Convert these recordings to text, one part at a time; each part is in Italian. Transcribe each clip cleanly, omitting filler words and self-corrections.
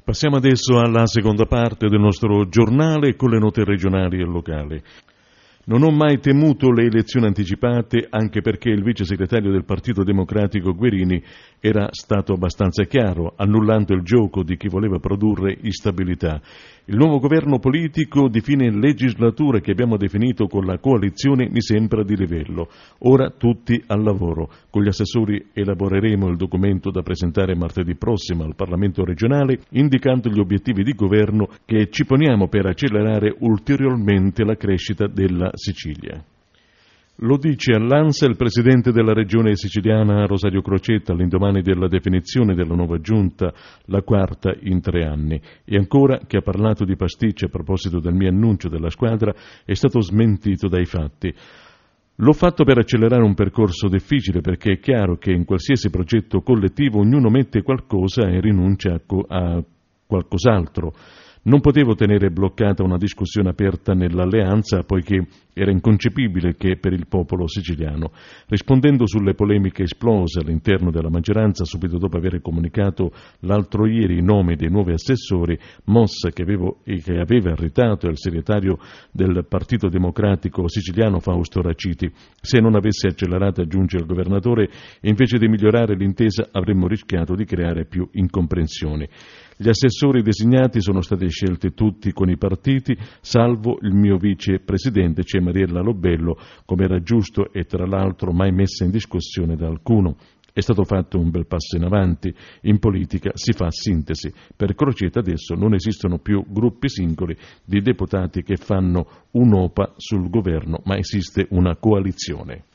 Passiamo adesso alla seconda parte del nostro giornale con le note regionali e locali. Non ho mai temuto le elezioni anticipate, anche perché il vice segretario del Partito Democratico Guerini era stato abbastanza chiaro, annullando il gioco di chi voleva produrre instabilità. Il nuovo governo politico di fine legislatura che abbiamo definito con la coalizione mi sembra di livello. Ora tutti al lavoro. Con gli assessori elaboreremo il documento da presentare martedì prossimo al Parlamento regionale, indicando gli obiettivi di governo che ci poniamo per accelerare ulteriormente la crescita della Sicilia. Lo dice all'ANSA il presidente della regione siciliana Rosario Crocetta all'indomani della definizione della nuova giunta, la quarta in 3 anni. E ancora, che ha parlato di pasticci a proposito del mio annuncio della squadra, è stato smentito dai fatti. L'ho fatto per accelerare un percorso difficile, perché è chiaro che in qualsiasi progetto collettivo ognuno mette qualcosa e rinuncia a qualcos'altro. Non potevo tenere bloccata una discussione aperta nell'alleanza, poiché era inconcepibile che per il popolo siciliano. Rispondendo sulle polemiche esplose all'interno della maggioranza subito dopo aver comunicato l'altro ieri i nomi dei nuovi assessori, mossa che aveva irritato il segretario del Partito Democratico siciliano Fausto Raciti, se non avesse accelerato, aggiunge il governatore, e invece di migliorare l'intesa avremmo rischiato di creare più incomprensioni. Gli assessori designati sono stati scelti tutti con i partiti, salvo il mio vicepresidente, cioè Mariella Lobello, come era giusto e tra l'altro mai messa in discussione da alcuno. È stato fatto un bel passo in avanti. In politica si fa sintesi. Per Crocetta adesso non esistono più gruppi singoli di deputati che fanno un'OPA sul governo, ma esiste una coalizione.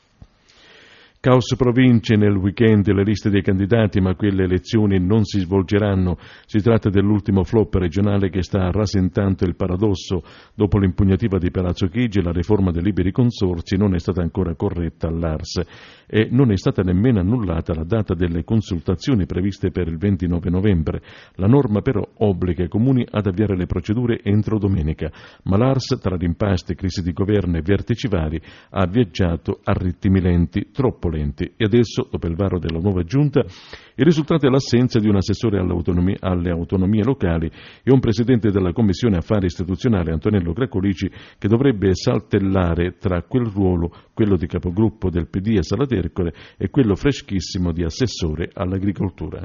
Caos province nel weekend le liste dei candidati, ma quelle elezioni non si svolgeranno. Si tratta dell'ultimo flop regionale che sta rasentando il paradosso. Dopo l'impugnativa di Palazzo Chigi, la riforma dei liberi consorzi non è stata ancora corretta all'ARS e non è stata nemmeno annullata la data delle consultazioni previste per il 29 novembre. La norma però obbliga i comuni ad avviare le procedure entro domenica, ma l'ARS, tra rimpasti, crisi di governo e vertici vari, ha viaggiato a ritmi lenti, troppo lenti. E adesso, dopo il varo della nuova giunta, il risultato è l'assenza di un assessore alle autonomie locali e un presidente della Commissione Affari Istituzionali, Antonello Cracolici, che dovrebbe saltellare tra quel ruolo, quello di capogruppo del PD a Salatercole, e quello freschissimo di assessore all'agricoltura.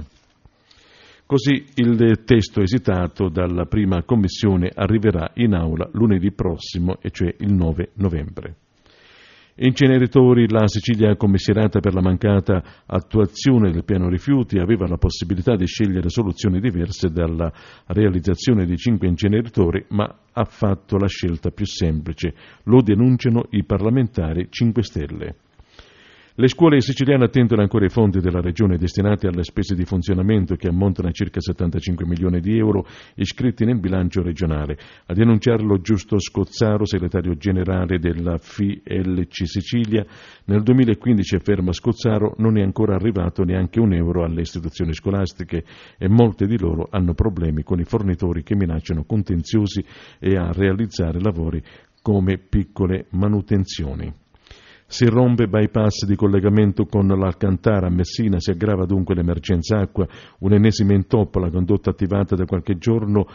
Così il testo esitato dalla prima commissione arriverà in aula lunedì prossimo, e cioè il 9 novembre. Inceneritori, la Sicilia commissariata per la mancata attuazione del piano rifiuti aveva la possibilità di scegliere soluzioni diverse dalla realizzazione di 5 inceneritori, ma ha fatto la scelta più semplice. Lo denunciano i parlamentari 5 Stelle. Le scuole siciliane attendono ancora i fondi della Regione destinati alle spese di funzionamento che ammontano a circa 75 milioni di euro iscritti nel bilancio regionale. A denunciarlo Giusto Scozzaro, segretario generale della FILC Sicilia. Nel 2015, afferma Scozzaro, non è ancora arrivato neanche un euro alle istituzioni scolastiche e molte di loro hanno problemi con i fornitori che minacciano contenziosi e a realizzare lavori come piccole manutenzioni. Si rompe bypass di collegamento con l'Alcantara a Messina, si aggrava dunque l'emergenza acqua, un'ennesima intoppo alla condotta attivata da qualche giorno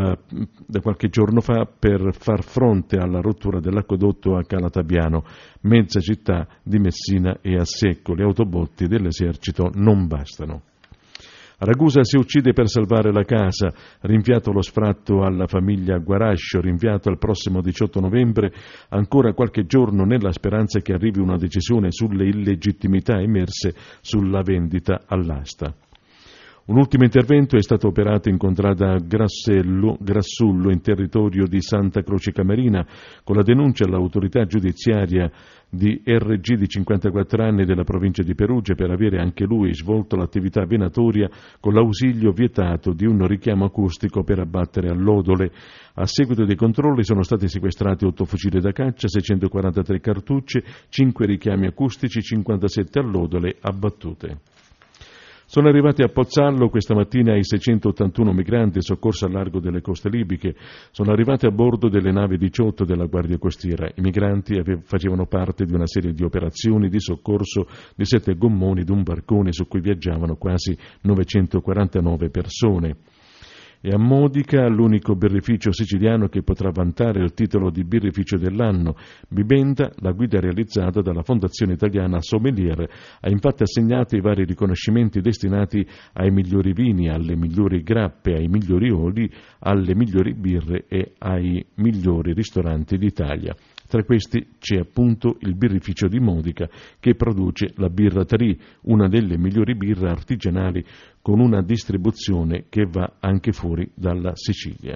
fa per far fronte alla rottura dell'acquedotto a Calatabiano. Mezza città di Messina è a secco, le autobotti dell'esercito non bastano. Ragusa si uccide per salvare la casa, rinviato lo sfratto alla famiglia Guarascio, rinviato al prossimo 18 novembre, ancora qualche giorno nella speranza che arrivi una decisione sulle illegittimità emerse sulla vendita all'asta. Un ultimo intervento è stato operato in contrada Grassullo, in territorio di Santa Croce Camerina, con la denuncia all'autorità giudiziaria di RG di 54 anni della provincia di Perugia per avere anche lui svolto l'attività venatoria con l'ausilio vietato di un richiamo acustico per abbattere allodole. A seguito dei controlli sono stati sequestrati 8 fucili da caccia, 643 cartucce, 5 richiami acustici, 57 allodole abbattute. Sono arrivati a Pozzallo questa mattina i 681 migranti soccorsi al largo delle coste libiche. Sono arrivati a bordo delle navi 18 della Guardia Costiera. I migranti facevano parte di una serie di operazioni di soccorso di 7 gommoni di un barcone su cui viaggiavano quasi 949 persone. E a Modica l'unico birrificio siciliano che potrà vantare il titolo di birrificio dell'anno. Bibenda, la guida realizzata dalla Fondazione Italiana Sommelier, ha infatti assegnato i vari riconoscimenti destinati ai migliori vini, alle migliori grappe, ai migliori oli, alle migliori birre e ai migliori ristoranti d'Italia. Tra questi c'è appunto il birrificio di Modica che produce la birra Tari, una delle migliori birre artigianali con una distribuzione che va anche fuori dalla Sicilia.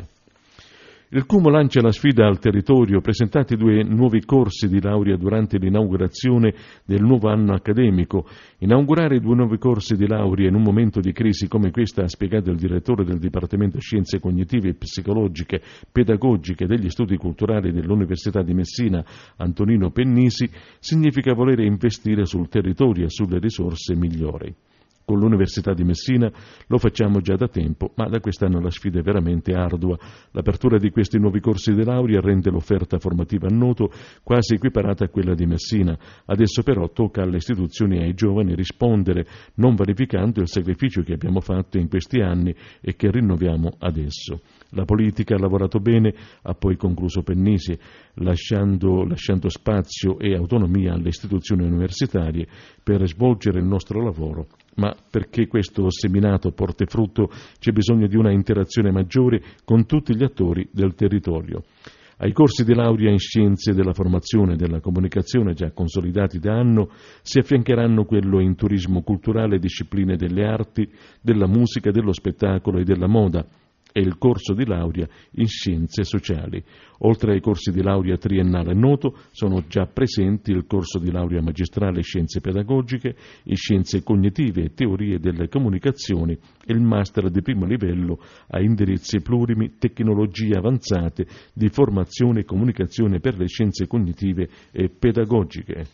Il Cumo lancia la sfida al territorio, presentati 2 nuovi corsi di laurea durante l'inaugurazione del nuovo anno accademico. Inaugurare 2 nuovi corsi di laurea in un momento di crisi come questa, ha spiegato il direttore del Dipartimento Scienze Cognitive e Psicologiche Pedagogiche degli Studi Culturali dell'Università di Messina, Antonino Pennisi, significa volere investire sul territorio e sulle risorse migliori. Con l'Università di Messina lo facciamo già da tempo, ma da quest'anno la sfida è veramente ardua. L'apertura di questi nuovi corsi di laurea rende l'offerta formativa a Noto quasi equiparata a quella di Messina. Adesso però tocca alle istituzioni e ai giovani rispondere, non vanificando il sacrificio che abbiamo fatto in questi anni e che rinnoviamo adesso. La politica ha lavorato bene, ha poi concluso Pennisi, lasciando spazio e autonomia alle istituzioni universitarie per svolgere il nostro lavoro. Ma perché questo seminato porti frutto c'è bisogno di una interazione maggiore con tutti gli attori del territorio. Ai corsi di laurea in scienze della formazione e della comunicazione già consolidati da anno si affiancheranno quello in turismo culturale, discipline delle arti, della musica, dello spettacolo e della moda, e il corso di laurea in scienze sociali. Oltre ai corsi di laurea triennale Noto sono già presenti il corso di laurea magistrale in scienze pedagogiche, in scienze cognitive e teorie delle comunicazioni e il master di primo livello a indirizzi plurimi, tecnologie avanzate di formazione e comunicazione per le scienze cognitive e pedagogiche.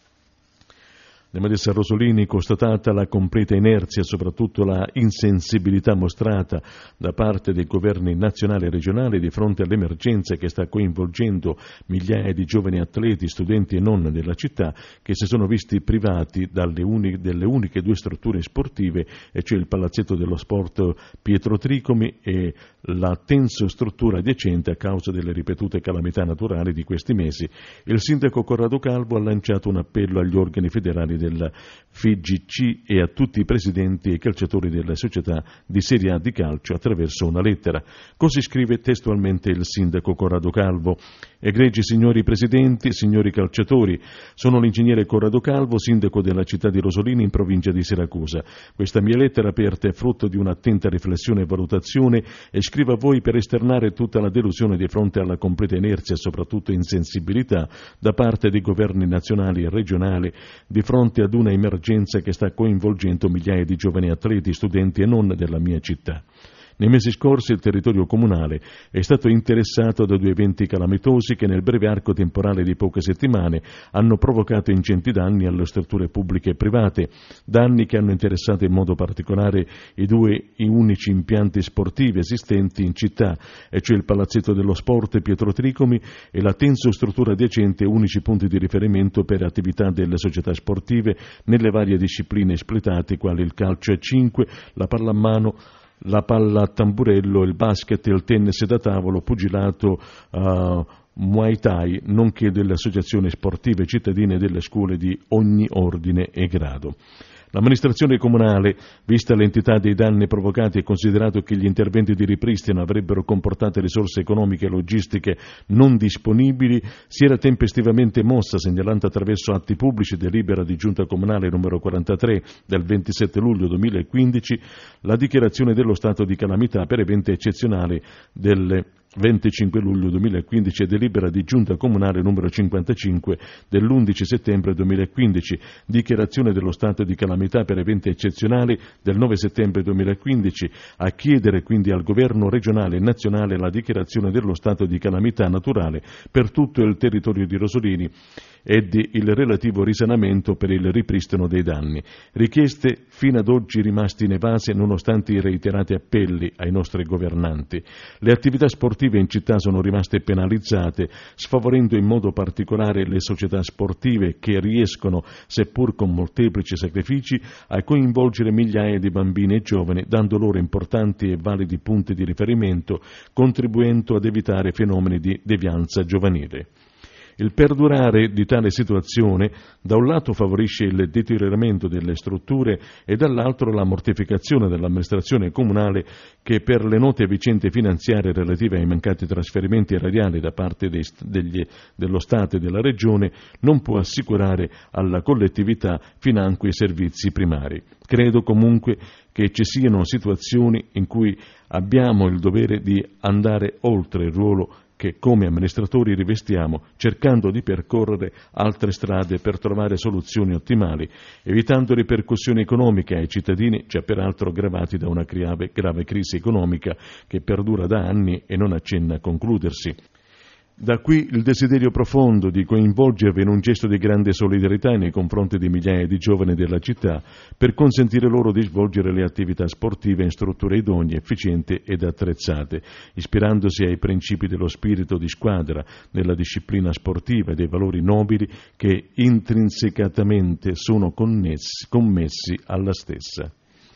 Nella Medessa Rosolini, constatata la completa inerzia e soprattutto la insensibilità mostrata da parte dei governi nazionali e regionali di fronte all'emergenza che sta coinvolgendo migliaia di giovani atleti, studenti e non della città, che si sono visti privati delle uniche 2 strutture sportive, e cioè il Palazzetto dello Sport Pietro Tricomi e la tenso struttura adiacente a causa delle ripetute calamità naturali di questi mesi, il sindaco Corrado Calvo ha lanciato un appello agli organi federali del FIGC e a tutti i presidenti e calciatori delle società di Serie A di calcio attraverso una lettera. Così scrive testualmente il sindaco Corrado Calvo: egregi signori presidenti, signori calciatori, sono l'ingegnere Corrado Calvo, sindaco della città di Rosolini in provincia di Siracusa. Questa mia lettera aperta è frutto di un'attenta riflessione e valutazione e scrivo a voi per esternare tutta la delusione di fronte alla completa inerzia e soprattutto insensibilità da parte dei governi nazionali e regionali di fronte ad una emergenza che sta coinvolgendo migliaia di giovani atleti, studenti e non della mia città. Nei mesi scorsi il territorio comunale è stato interessato da 2 eventi calamitosi che nel breve arco temporale di poche settimane hanno provocato ingenti danni alle strutture pubbliche e private, danni che hanno interessato in modo particolare i unici impianti sportivi esistenti in città, e cioè il Palazzetto dello Sport Pietro Tricomi e la tenso struttura adiacente, unici punti di riferimento per attività delle società sportive nelle varie discipline espletate quali il calcio a 5, la pallamano, la palla a tamburello, il basket, il tennis da tavolo, pugilato, Muay Thai, nonché delle associazioni sportive cittadine delle scuole di ogni ordine e grado. L'amministrazione comunale, vista l'entità dei danni provocati e considerato che gli interventi di ripristino avrebbero comportato risorse economiche e logistiche non disponibili, si era tempestivamente mossa, segnalando attraverso atti pubblici delibera di Giunta Comunale numero 43 del 27 luglio 2015 la dichiarazione dello stato di calamità per eventi eccezionali del 25 luglio 2015 e delibera di Giunta Comunale numero 55 dell'11 settembre 2015, dichiarazione dello stato di calamità per eventi eccezionali del 9 settembre 2015, a chiedere quindi al governo regionale e nazionale la dichiarazione dello stato di calamità naturale per tutto il territorio di Rosolini ed il relativo risanamento per il ripristino dei danni. Richieste fino ad oggi rimaste inevase nonostante i reiterati appelli ai nostri governanti. Le attività sportive sportive in città sono rimaste penalizzate, sfavorendo in modo particolare le società sportive che riescono, seppur con molteplici sacrifici, a coinvolgere migliaia di bambini e giovani, dando loro importanti e validi punti di riferimento, contribuendo ad evitare fenomeni di devianza giovanile. Il perdurare di tale situazione da un lato favorisce il deterioramento delle strutture e dall'altro la mortificazione dell'amministrazione comunale che per le note vicende finanziarie relative ai mancati trasferimenti erariali da parte dello Stato e della Regione non può assicurare alla collettività financo i servizi primari. Credo comunque che ci siano situazioni in cui abbiamo il dovere di andare oltre il ruolo che come amministratori rivestiamo, cercando di percorrere altre strade per trovare soluzioni ottimali, evitando ripercussioni economiche ai cittadini, già peraltro gravati da una grave crisi economica che perdura da anni e non accenna a concludersi. Da qui il desiderio profondo di coinvolgervi in un gesto di grande solidarietà nei confronti di migliaia di giovani della città per consentire loro di svolgere le attività sportive in strutture idonee, efficienti ed attrezzate, ispirandosi ai principi dello spirito di squadra, della disciplina sportiva e dei valori nobili che intrinsecatamente sono commessi alla stessa.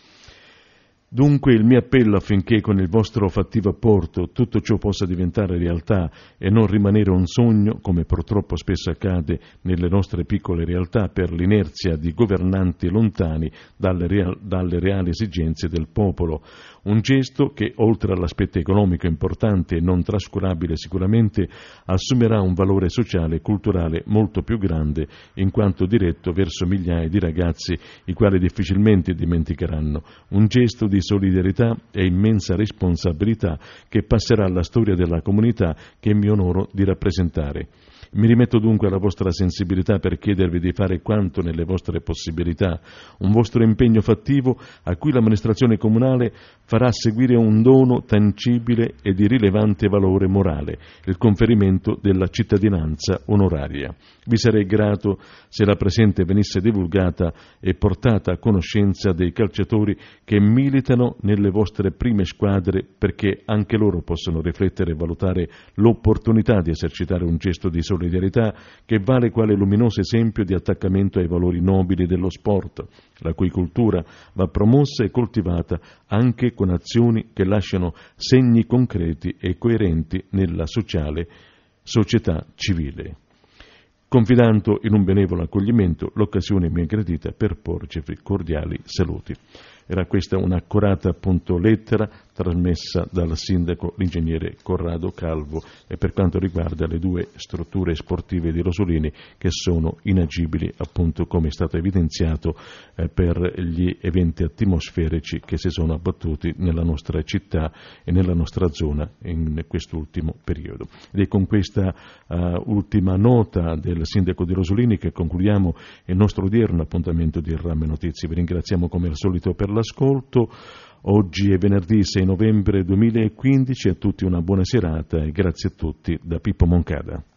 Dunque il mio appello affinché con il vostro fattivo apporto tutto ciò possa diventare realtà e non rimanere un sogno, come purtroppo spesso accade nelle nostre piccole realtà per l'inerzia di governanti lontani dalle reali esigenze del popolo. Un gesto che, oltre all'aspetto economico importante e non trascurabile sicuramente, assumerà un valore sociale e culturale molto più grande in quanto diretto verso migliaia di ragazzi i quali difficilmente dimenticheranno. Un gesto di solidarietà e immensa responsabilità che passerà alla storia della comunità che mi onoro di rappresentare. Mi rimetto dunque alla vostra sensibilità per chiedervi di fare quanto nelle vostre possibilità, un vostro impegno fattivo a cui l'amministrazione comunale farà seguire un dono tangibile e di rilevante valore morale, il conferimento della cittadinanza onoraria. Vi sarei grato se la presente venisse divulgata e portata a conoscenza dei calciatori che militano nelle vostre prime squadre perché anche loro possano riflettere e valutare l'opportunità di esercitare un gesto di solidarietà che vale quale luminoso esempio di attaccamento ai valori nobili dello sport, la cui cultura va promossa e coltivata anche con azioni che lasciano segni concreti e coerenti nella società civile. Confidando in un benevolo accoglimento, l'occasione mi è gradita per porgervi cordiali saluti. Era questa un'accurata lettera trasmessa dal sindaco l'ingegnere Corrado Calvo e per quanto riguarda le due strutture sportive di Rosolini che sono inagibili, appunto come è stato evidenziato, per gli eventi atmosferici che si sono abbattuti nella nostra città e nella nostra zona in quest'ultimo periodo. Ed è con questa ultima nota del sindaco di Rosolini che concludiamo il nostro odierno appuntamento di Ramme Notizie. Vi ringraziamo come al solito per l'ascolto. Oggi è venerdì 6 novembre 2015, a tutti una buona serata e grazie a tutti da Pippo Moncada.